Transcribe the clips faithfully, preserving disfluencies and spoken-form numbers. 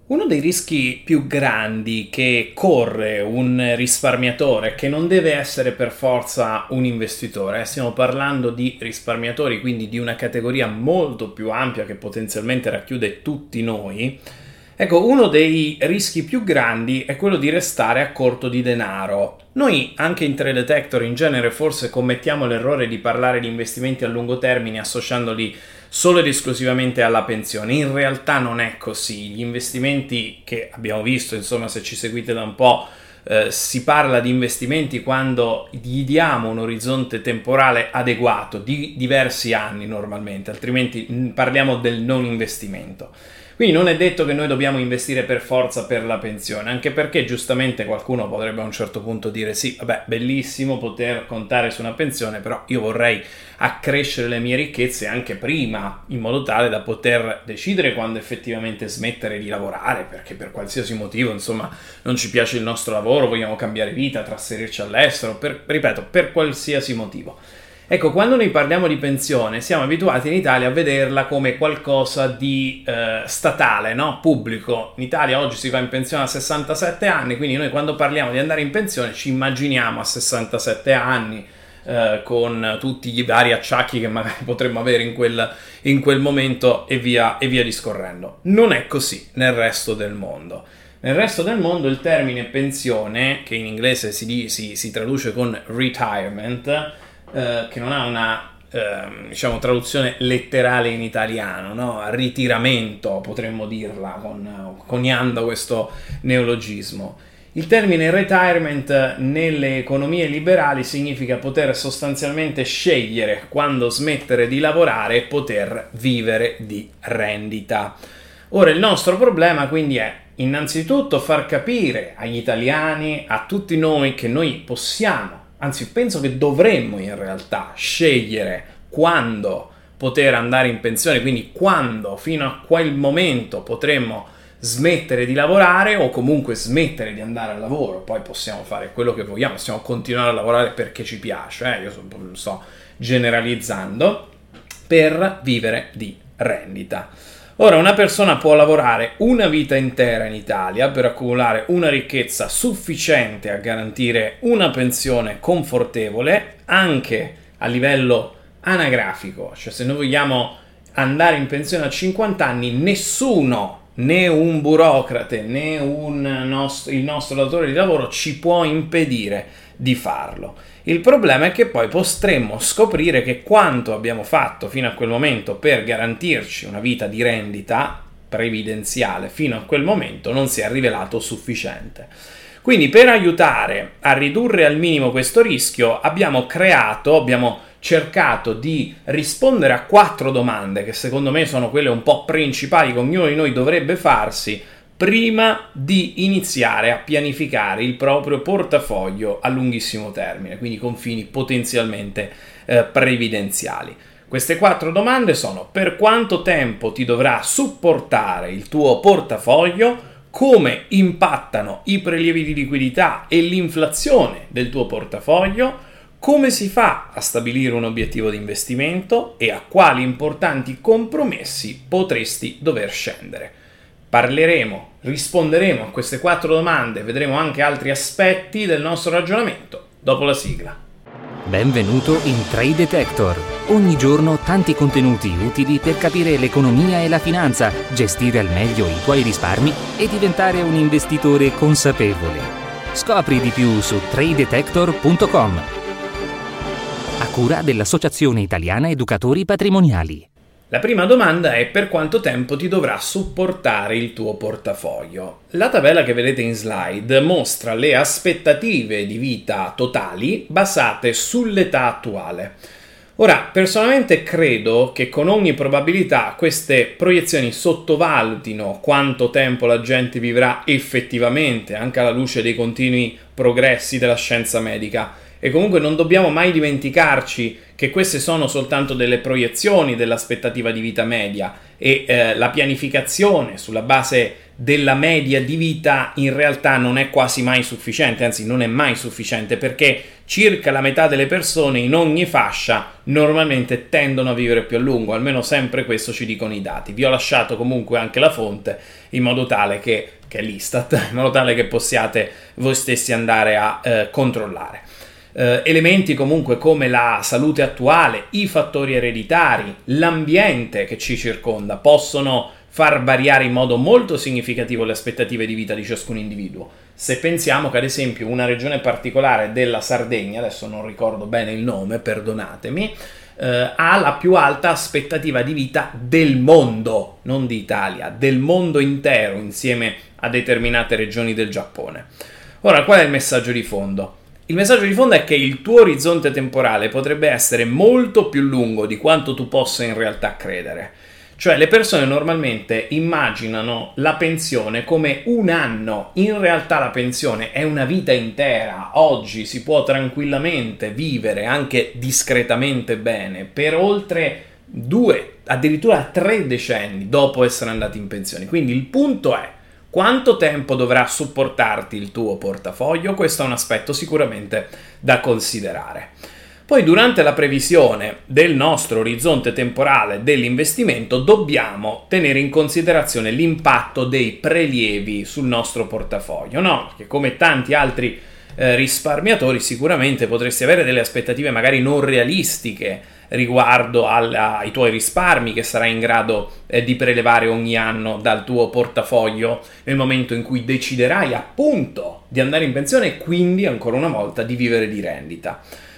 Uno dei rischi più grandi che corre un risparmiatore, che non deve essere per forza un investitore, stiamo parlando di risparmiatori, quindi di una categoria molto più ampia che potenzialmente racchiude tutti noi. Ecco, uno dei rischi più grandi è quello di restare a corto di denaro. Noi anche in Trade Detector in genere forse commettiamo l'errore di parlare di investimenti a lungo termine associandoli solo ed esclusivamente alla pensione. In realtà non è così. Gli investimenti che abbiamo visto, insomma, se ci seguite da un po', eh, si parla di investimenti quando gli diamo un orizzonte temporale adeguato di diversi anni normalmente, altrimenti parliamo del non investimento. Quindi non è detto che noi dobbiamo investire per forza per la pensione, anche perché giustamente qualcuno potrebbe a un certo punto dire sì, vabbè, bellissimo poter contare su una pensione, però io vorrei accrescere le mie ricchezze anche prima, in modo tale da poter decidere quando effettivamente smettere di lavorare, perché per qualsiasi motivo, insomma, non ci piace il nostro lavoro, vogliamo cambiare vita, trasferirci all'estero, per, ripeto, per qualsiasi motivo. Ecco, quando noi parliamo di pensione siamo abituati in Italia a vederla come qualcosa di eh, statale, no? Pubblico. In Italia oggi si va in pensione a sessantasette anni, quindi noi quando parliamo di andare in pensione ci immaginiamo a sessantasette anni eh, con tutti i vari acciacchi che magari potremmo avere in quel, in quel momento e via, e via discorrendo. Non è così nel resto del mondo. Nel resto del mondo il termine pensione, che in inglese si, si, si traduce con retirement, Uh, che non ha una uh, diciamo traduzione letterale in italiano, no? Ritiramento potremmo dirla con, uh, coniando questo neologismo. Il termine retirement nelle economie liberali significa poter sostanzialmente scegliere quando smettere di lavorare e poter vivere di rendita. Ora il nostro problema quindi è innanzitutto far capire agli italiani, a tutti noi, che noi possiamo, anzi penso che dovremmo in realtà scegliere quando poter andare in pensione, quindi quando, fino a quel momento potremmo smettere di lavorare o comunque smettere di andare al lavoro. Poi possiamo fare quello che vogliamo, possiamo continuare a lavorare perché ci piace, eh? Io sto generalizzando, per vivere di rendita. Ora, una persona può lavorare una vita intera in Italia per accumulare una ricchezza sufficiente a garantire una pensione confortevole anche a livello anagrafico, cioè se noi vogliamo andare in pensione a cinquanta anni, nessuno, né un burocrate né un nostro, il nostro datore di lavoro ci può impedire di farlo. Il problema è che poi potremmo scoprire che quanto abbiamo fatto fino a quel momento per garantirci una vita di rendita previdenziale fino a quel momento non si è rivelato sufficiente. Quindi per aiutare a ridurre al minimo questo rischio abbiamo creato, abbiamo cercato di rispondere a quattro domande che secondo me sono quelle un po' principali che ognuno di noi dovrebbe farsi prima di iniziare a pianificare il proprio portafoglio a lunghissimo termine, quindi con fini potenzialmente eh, previdenziali. Queste quattro domande sono: per quanto tempo ti dovrà supportare il tuo portafoglio, come impattano i prelievi di liquidità e l'inflazione del tuo portafoglio, come si fa a stabilire un obiettivo di investimento e a quali importanti compromessi potresti dover scendere. Parleremo, risponderemo a queste quattro domande, vedremo anche altri aspetti del nostro ragionamento dopo la sigla. Benvenuto in Trade Detector. Ogni giorno tanti contenuti utili per capire l'economia e la finanza, gestire al meglio i tuoi risparmi e diventare un investitore consapevole. Scopri di più su trade detector punto com. A cura dell'Associazione Italiana Educatori Patrimoniali. La prima domanda è: per quanto tempo ti dovrà supportare il tuo portafoglio? La tabella che vedete in slide mostra le aspettative di vita totali basate sull'età attuale. Ora, personalmente credo che con ogni probabilità queste proiezioni sottovalutino quanto tempo la gente vivrà effettivamente, anche alla luce dei continui progressi della scienza medica. E comunque non dobbiamo mai dimenticarci che queste sono soltanto delle proiezioni dell'aspettativa di vita media e eh, la pianificazione sulla base della media di vita in realtà non è quasi mai sufficiente, anzi non è mai sufficiente, perché circa la metà delle persone in ogni fascia normalmente tendono a vivere più a lungo, almeno sempre questo ci dicono i dati. Vi ho lasciato comunque anche la fonte in modo tale che, che è l'Istat, in modo tale che possiate voi stessi andare a eh, controllare. Eh, elementi comunque come la salute attuale, i fattori ereditari, l'ambiente che ci circonda possono far variare in modo molto significativo le aspettative di vita di ciascun individuo. Se pensiamo che ad esempio una regione particolare della Sardegna, adesso non ricordo bene il nome, perdonatemi, eh, ha la più alta aspettativa di vita del mondo, non d'Italia, del mondo intero, insieme a determinate regioni del Giappone. Ora, qual è il messaggio di fondo? Il messaggio di fondo è che il tuo orizzonte temporale potrebbe essere molto più lungo di quanto tu possa in realtà credere. Cioè le persone normalmente immaginano la pensione come un anno, in realtà la pensione è una vita intera. Oggi si può tranquillamente vivere anche discretamente bene per oltre due, addirittura tre decenni dopo essere andati in pensione. Quindi il punto è: quanto tempo dovrà supportarti il tuo portafoglio? Questo è un aspetto sicuramente da considerare. Poi durante la previsione del nostro orizzonte temporale dell'investimento dobbiamo tenere in considerazione l'impatto dei prelievi sul nostro portafoglio, no? Perché come tanti altri eh, risparmiatori sicuramente potresti avere delle aspettative magari non realistiche riguardo alla, ai tuoi risparmi che sarai in grado eh, di prelevare ogni anno dal tuo portafoglio nel momento in cui deciderai appunto di andare in pensione e quindi ancora una volta di vivere di rendita.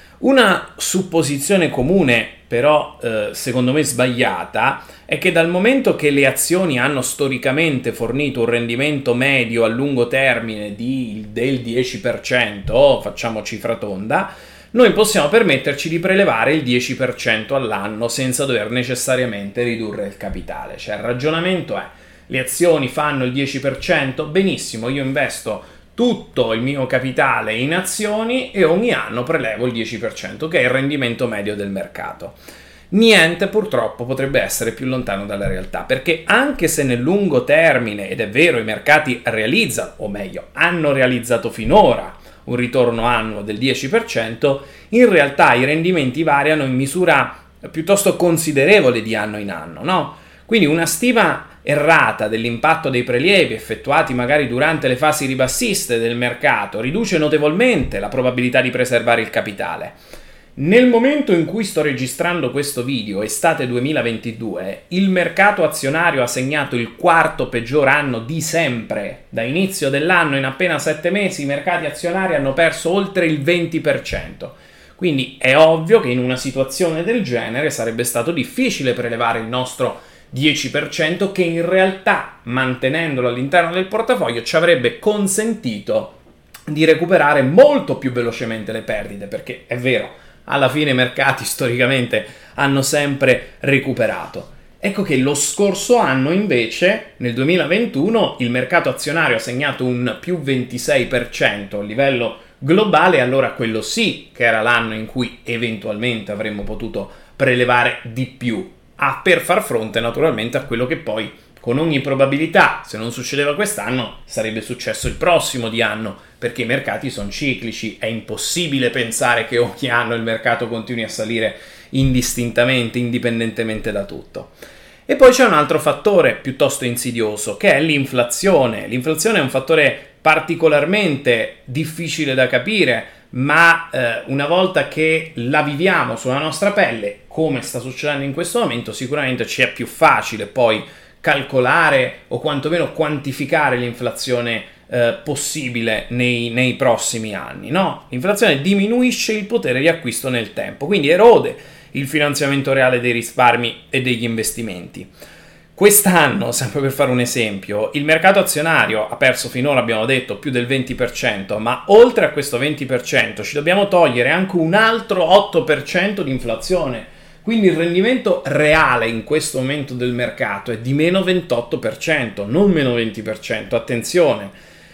Una supposizione comune, però eh, secondo me sbagliata, è che dal momento che le azioni hanno storicamente fornito un rendimento medio a lungo termine di, del dieci per cento, facciamo cifra tonda, noi possiamo permetterci di prelevare il dieci per cento all'anno senza dover necessariamente ridurre il capitale. Cioè il ragionamento è: le azioni fanno il dieci per cento, benissimo, io investo tutto il mio capitale in azioni e ogni anno prelevo il dieci per cento, che è il rendimento medio del mercato. Niente purtroppo potrebbe essere più lontano dalla realtà, perché anche se nel lungo termine, ed è vero, i mercati realizzano, o meglio, hanno realizzato finora un ritorno annuo del dieci per cento, in realtà i rendimenti variano in misura piuttosto considerevole di anno in anno, no? Quindi una stima errata dell'impatto dei prelievi effettuati magari durante le fasi ribassiste del mercato riduce notevolmente la probabilità di preservare il capitale. Nel momento in cui sto registrando questo video, estate duemilaventidue, il mercato azionario ha segnato il quarto peggior anno di sempre. Da inizio dell'anno, in appena sette mesi, i mercati azionari hanno perso oltre il venti per cento. Quindi è ovvio che in una situazione del genere sarebbe stato difficile prelevare il nostro dieci per cento, che in realtà, mantenendolo all'interno del portafoglio, ci avrebbe consentito di recuperare molto più velocemente le perdite, perché è vero, alla fine i mercati storicamente hanno sempre recuperato. Ecco che lo scorso anno invece, nel duemilaventuno, il mercato azionario ha segnato un più ventisei per cento a livello globale, allora quello sì che era l'anno in cui eventualmente avremmo potuto prelevare di più, a per far fronte naturalmente a quello che poi, con ogni probabilità, se non succedeva quest'anno, sarebbe successo il prossimo di anno, perché i mercati sono ciclici, è impossibile pensare che ogni anno il mercato continui a salire indistintamente, indipendentemente da tutto. E poi c'è un altro fattore piuttosto insidioso, che è l'inflazione. L'inflazione è un fattore particolarmente difficile da capire, ma eh, una volta che la viviamo sulla nostra pelle, come sta succedendo in questo momento, sicuramente ci è più facile poi calcolare o quantomeno quantificare l'inflazione eh, possibile nei, nei prossimi anni, no? L'inflazione diminuisce il potere di acquisto nel tempo, quindi erode il finanziamento reale dei risparmi e degli investimenti. Quest'anno, sempre per fare un esempio, il mercato azionario ha perso finora, abbiamo detto, più del venti per cento, ma oltre a questo venti per cento ci dobbiamo togliere anche un altro otto per cento di inflazione. Quindi il rendimento reale in questo momento del mercato è di meno ventotto per cento, non meno venti per cento. Attenzione,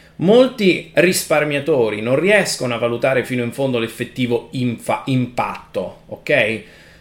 molti risparmiatori non riescono a valutare fino in fondo l'effettivo infa- impatto, ok?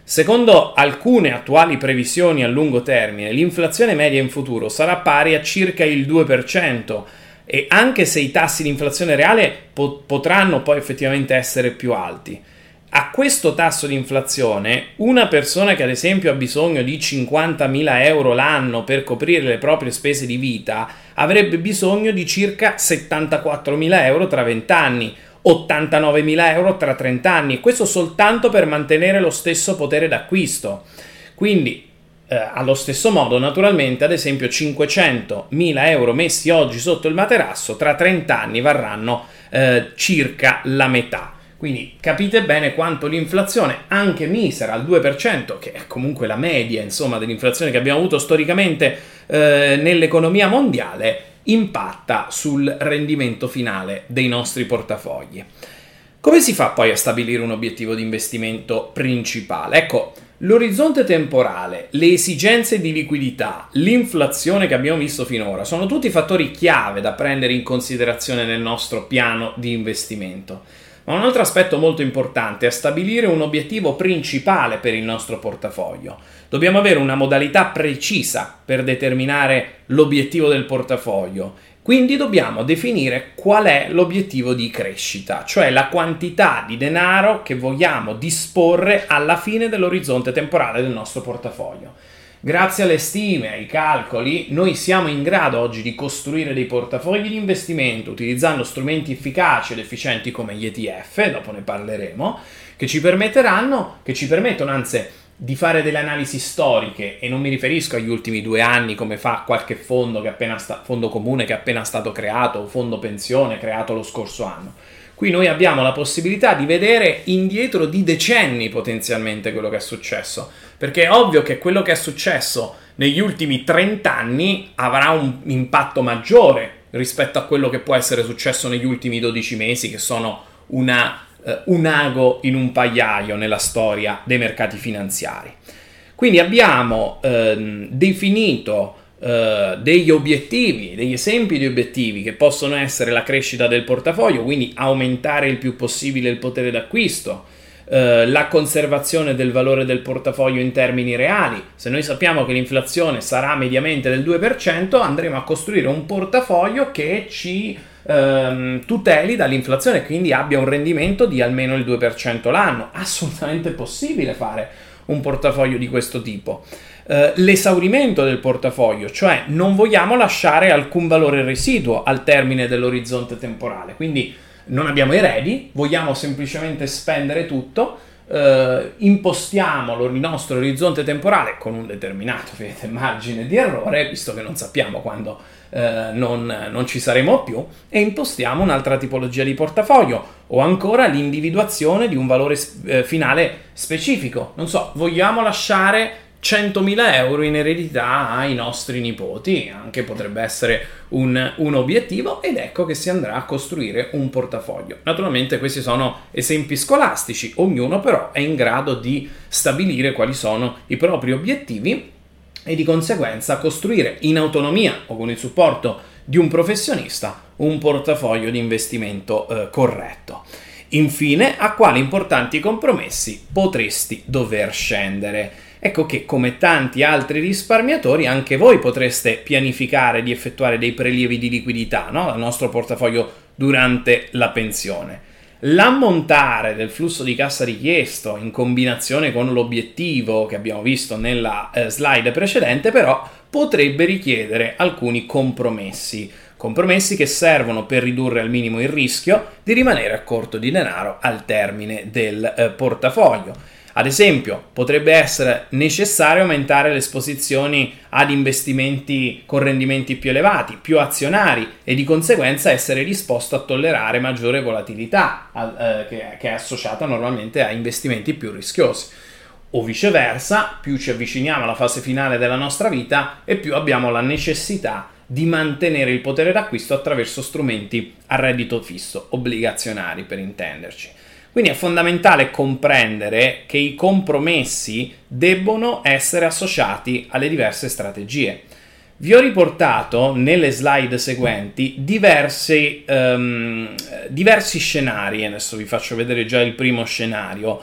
Secondo alcune attuali previsioni a lungo termine, l'inflazione media in futuro sarà pari a circa il due per cento e anche se i tassi di inflazione reale po- potranno poi effettivamente essere più alti. A questo tasso di inflazione, una persona che ad esempio ha bisogno di cinquantamila euro l'anno per coprire le proprie spese di vita avrebbe bisogno di circa settantaquattromila euro tra venti anni, ottantanovemila euro tra trenta anni, e questo soltanto per mantenere lo stesso potere d'acquisto. Quindi, eh, allo stesso modo, naturalmente, ad esempio, cinquecentomila euro messi oggi sotto il materasso, tra trenta anni varranno eh, circa la metà. Quindi capite bene quanto l'inflazione, anche misera, al due per cento, che è comunque la media, insomma, dell'inflazione che abbiamo avuto storicamente eh, nell'economia mondiale, impatta sul rendimento finale dei nostri portafogli. Come si fa poi a stabilire un obiettivo di investimento principale? Ecco, l'orizzonte temporale, le esigenze di liquidità, l'inflazione che abbiamo visto finora sono tutti fattori chiave da prendere in considerazione nel nostro piano di investimento. Ma un altro aspetto molto importante è stabilire un obiettivo principale per il nostro portafoglio. Dobbiamo avere una modalità precisa per determinare l'obiettivo del portafoglio. Quindi dobbiamo definire qual è l'obiettivo di crescita, cioè la quantità di denaro che vogliamo disporre alla fine dell'orizzonte temporale del nostro portafoglio. Grazie alle stime, ai calcoli, noi siamo in grado oggi di costruire dei portafogli di investimento utilizzando strumenti efficaci ed efficienti come gli E T F, dopo ne parleremo, che ci permetteranno, che ci permettono anzi di fare delle analisi storiche, e non mi riferisco agli ultimi due anni come fa qualche fondo, che appena sta, fondo comune che è appena stato creato o fondo pensione creato lo scorso anno. Qui noi abbiamo la possibilità di vedere indietro di decenni potenzialmente quello che è successo, perché è ovvio che quello che è successo negli ultimi trenta anni avrà un impatto maggiore rispetto a quello che può essere successo negli ultimi dodici mesi, che sono una, eh, un ago in un pagliaio nella storia dei mercati finanziari. Quindi abbiamo ehm, definito Uh, degli obiettivi, degli esempi di obiettivi che possono essere la crescita del portafoglio, quindi aumentare il più possibile il potere d'acquisto, uh, la conservazione del valore del portafoglio in termini reali. Se noi sappiamo che l'inflazione sarà mediamente del due per cento, andremo a costruire un portafoglio che ci uh, tuteli dall'inflazione e quindi abbia un rendimento di almeno il due per cento l'anno. Assolutamente possibile fare un portafoglio di questo tipo. Uh, l'esaurimento del portafoglio, cioè non vogliamo lasciare alcun valore residuo al termine dell'orizzonte temporale, quindi non abbiamo eredi, vogliamo semplicemente spendere tutto, uh, impostiamo il nostro orizzonte temporale con un determinato vedete, margine di errore, visto che non sappiamo quando uh, non, non ci saremo più, e impostiamo un'altra tipologia di portafoglio, o ancora l'individuazione di un valore uh, finale specifico. Non so, vogliamo lasciare centomila euro in eredità ai nostri nipoti, anche potrebbe essere un, un obiettivo, ed ecco che si andrà a costruire un portafoglio. Naturalmente questi sono esempi scolastici, ognuno però è in grado di stabilire quali sono i propri obiettivi e di conseguenza costruire in autonomia o con il supporto di un professionista un portafoglio di investimento eh, corretto. Infine, a quali importanti compromessi potresti dover scendere? Ecco che, come tanti altri risparmiatori, anche voi potreste pianificare di effettuare dei prelievi di liquidità, no? Dal nostro portafoglio durante la pensione. L'ammontare del flusso di cassa richiesto in combinazione con l'obiettivo che abbiamo visto nella eh, slide precedente, però, potrebbe richiedere alcuni compromessi. Compromessi che servono per ridurre al minimo il rischio di rimanere a corto di denaro al termine del eh, portafoglio. Ad esempio, potrebbe essere necessario aumentare le esposizioni ad investimenti con rendimenti più elevati, più azionari, e di conseguenza essere disposto a tollerare maggiore volatilità eh, che, che è associata normalmente a investimenti più rischiosi. O viceversa, più ci avviciniamo alla fase finale della nostra vita e più abbiamo la necessità di mantenere il potere d'acquisto attraverso strumenti a reddito fisso, obbligazionari per intenderci. Quindi è fondamentale comprendere che i compromessi debbono essere associati alle diverse strategie. Vi ho riportato nelle slide seguenti diversi, um, diversi scenari, adesso vi faccio vedere già il primo scenario.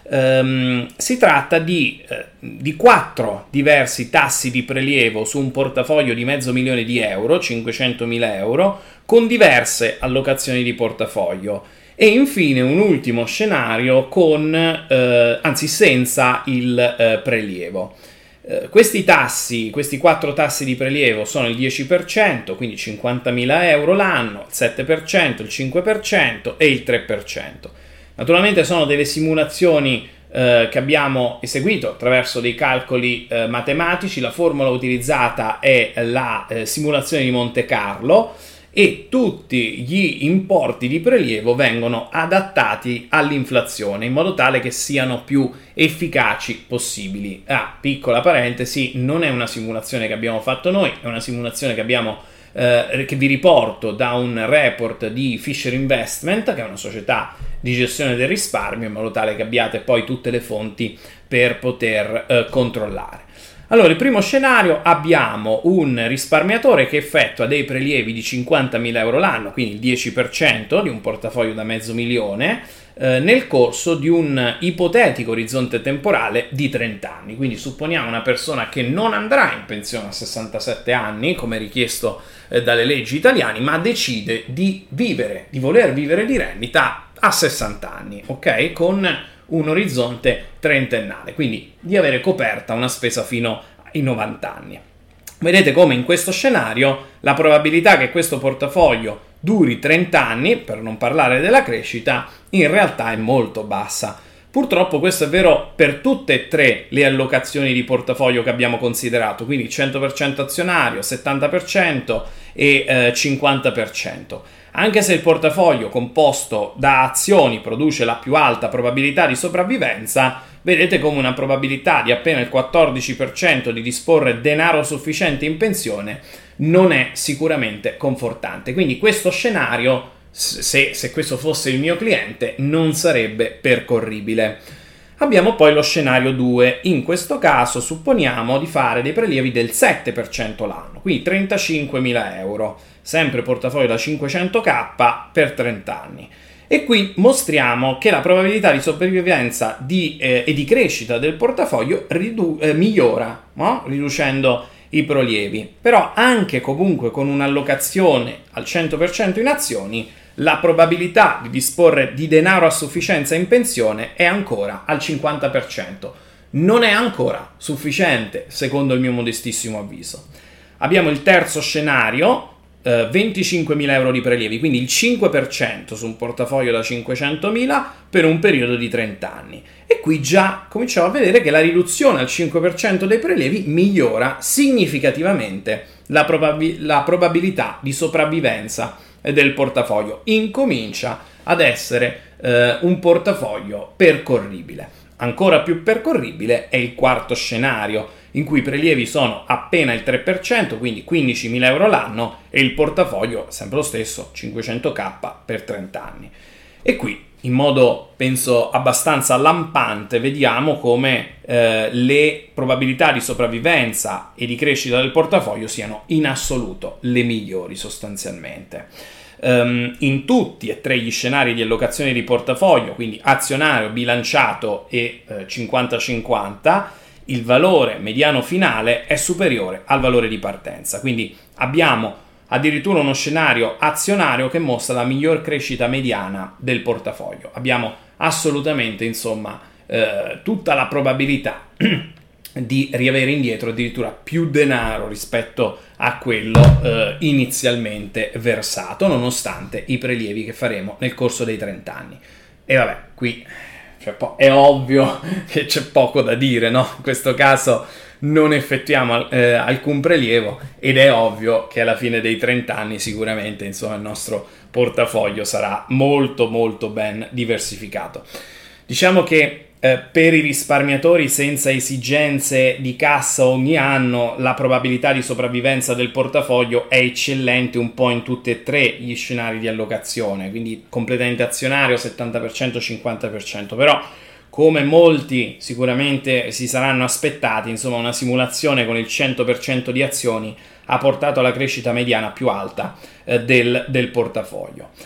Um, si tratta di, eh, di quattro diversi tassi di prelievo su un portafoglio di mezzo milione di euro, cinquecentomila euro, con diverse allocazioni di portafoglio. E infine un ultimo scenario con, eh, anzi senza il eh, prelievo. Eh, questi tassi, questi quattro tassi di prelievo sono il dieci per cento, quindi cinquantamila euro l'anno, il sette per cento, il cinque per cento e il tre per cento. Naturalmente sono delle simulazioni eh, che abbiamo eseguito attraverso dei calcoli eh, matematici. La formula utilizzata è la eh, simulazione di Monte Carlo e tutti gli importi di prelievo vengono adattati all'inflazione in modo tale che siano più efficaci possibili. Ah, piccola parentesi, non è una simulazione che abbiamo fatto noi, è una simulazione che abbiamo eh, che vi riporto da un report di Fisher Investment, che è una società di gestione del risparmio, in modo tale che abbiate poi tutte le fonti per poter eh, controllare. Allora, il primo scenario: abbiamo un risparmiatore che effettua dei prelievi di cinquantamila euro l'anno, quindi il dieci per cento di un portafoglio da mezzo milione, eh, nel corso di un ipotetico orizzonte temporale di trenta anni. Quindi supponiamo una persona che non andrà in pensione a sessantasette anni, come richiesto eh, dalle leggi italiane, ma decide di vivere, di voler vivere di rendita a sessanta anni, ok? Con un orizzonte trentennale, quindi di avere coperta una spesa fino ai novanta anni. Vedete come in questo scenario la probabilità che questo portafoglio duri trenta anni, per non parlare della crescita, in realtà è molto bassa. Purtroppo questo è vero per tutte e tre le allocazioni di portafoglio che abbiamo considerato, quindi cento per cento azionario, settanta per cento e eh, cinquanta per cento. Anche se il portafoglio composto da azioni produce la più alta probabilità di sopravvivenza, vedete come una probabilità di appena il quattordici per cento di disporre denaro sufficiente in pensione non è sicuramente confortante. Quindi questo scenario, se, se questo fosse il mio cliente, non sarebbe percorribile. Abbiamo poi lo scenario due. In questo caso supponiamo di fare dei prelievi del sette per cento l'anno, quindi trentacinquemila euro, sempre portafoglio da cinquecento k per trenta anni. E qui mostriamo che la probabilità di sopravvivenza di, eh, e di crescita del portafoglio ridu- eh, migliora, no? Riducendo i prelievi. Però anche comunque con un'allocazione al cento per cento in azioni, la probabilità di disporre di denaro a sufficienza in pensione è ancora al cinquanta per cento. Non è ancora sufficiente, secondo il mio modestissimo avviso. Abbiamo il terzo scenario, eh, venticinquemila euro di prelievi, quindi il cinque per cento su un portafoglio da cinquecentomila per un periodo di trenta anni. E qui già cominciamo a vedere che la riduzione al cinque per cento dei prelievi migliora significativamente la, probab- la probabilità di sopravvivenza del portafoglio. Incomincia ad essere eh, un portafoglio percorribile. Ancora più percorribile è il quarto scenario, in cui i prelievi sono appena il tre per cento, quindi quindicimila euro l'anno, e il portafoglio sempre lo stesso, cinquecento k per trenta anni. E qui, in modo penso abbastanza lampante, vediamo come eh, le probabilità di sopravvivenza e di crescita del portafoglio siano in assoluto le migliori sostanzialmente. Um, in tutti e tre gli scenari di allocazione di portafoglio, quindi azionario, bilanciato e eh, cinquanta cinquanta, il valore mediano finale è superiore al valore di partenza. Quindi abbiamo addirittura uno scenario azionario che mostra la miglior crescita mediana del portafoglio. Abbiamo assolutamente, insomma, eh, tutta la probabilità di riavere indietro addirittura più denaro rispetto a quello eh, inizialmente versato, nonostante i prelievi che faremo nel corso dei trenta anni. E vabbè, qui cioè, po- è ovvio che c'è poco da dire, no? In questo caso non effettuiamo eh, alcun prelievo ed è ovvio che alla fine dei trenta anni sicuramente, insomma, il nostro portafoglio sarà molto molto ben diversificato. Diciamo che Eh, per i risparmiatori senza esigenze di cassa ogni anno la probabilità di sopravvivenza del portafoglio è eccellente un po' in tutti e tre gli scenari di allocazione, quindi completamente azionario settanta per cento cinquanta per cento, però come molti sicuramente si saranno aspettati, insomma, una simulazione con il cento per cento di azioni ha portato alla crescita mediana più alta eh, del, del portafoglio.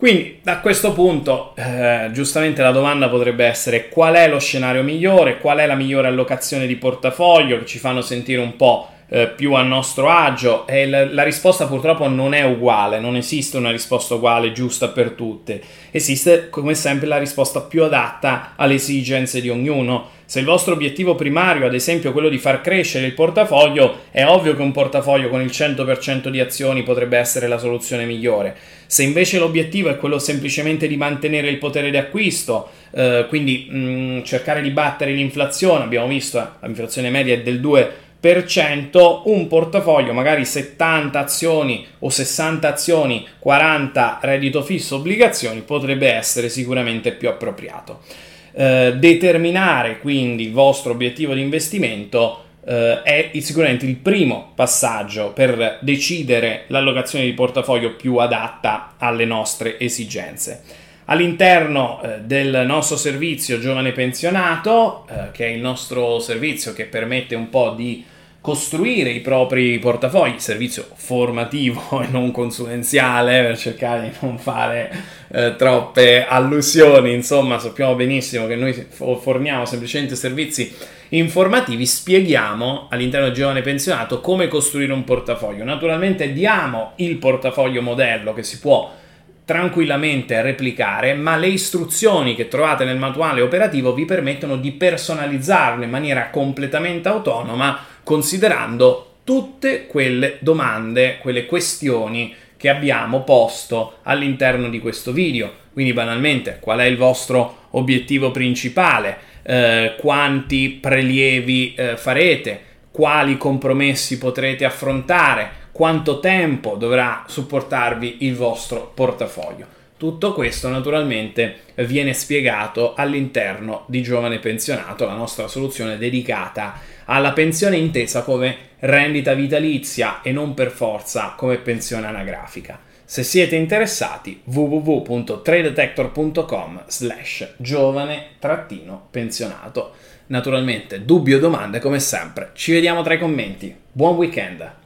Quindi da questo punto eh, giustamente la domanda potrebbe essere: qual è lo scenario migliore, qual è la migliore allocazione di portafoglio che ci fanno sentire un po' eh, più a nostro agio? E la, la risposta purtroppo non è uguale, non esiste una risposta uguale giusta per tutte, esiste come sempre la risposta più adatta alle esigenze di ognuno. Se il vostro obiettivo primario, ad esempio, è quello di far crescere il portafoglio, è ovvio che un portafoglio con il cento per cento di azioni potrebbe essere la soluzione migliore. Se invece l'obiettivo è quello semplicemente di mantenere il potere di acquisto, eh, quindi mh, cercare di battere l'inflazione, abbiamo visto eh, l'inflazione media è del due per cento, un portafoglio magari settanta azioni o sessanta azioni, quaranta reddito fisso obbligazioni potrebbe essere sicuramente più appropriato. Uh, determinare quindi il vostro obiettivo di investimento uh, è sicuramente il primo passaggio per decidere l'allocazione di portafoglio più adatta alle nostre esigenze. All'interno uh, del nostro servizio Giovane Pensionato, uh, che è il nostro servizio che permette un po' di costruire i propri portafogli, servizio formativo e non consulenziale per cercare di non fare eh, troppe allusioni, insomma sappiamo benissimo che noi forniamo semplicemente servizi informativi, spieghiamo all'interno del Giovane Pensionato come costruire un portafoglio. Naturalmente diamo il portafoglio modello che si può tranquillamente replicare, ma le istruzioni che trovate nel manuale operativo vi permettono di personalizzarlo in maniera completamente autonoma, considerando tutte quelle domande, quelle questioni che abbiamo posto all'interno di questo video. Quindi banalmente, qual è il vostro obiettivo principale, eh, quanti prelievi eh, farete, quali compromessi potrete affrontare, quanto tempo dovrà supportarvi il vostro portafoglio. Tutto questo naturalmente viene spiegato all'interno di Giovane Pensionato, la nostra soluzione dedicata alla pensione intesa come rendita vitalizia e non per forza come pensione anagrafica. Se siete interessati, w w w punto trade detector punto com slash giovane trattino pensionato. Naturalmente, dubbi o domande come sempre, ci vediamo tra i commenti. Buon weekend!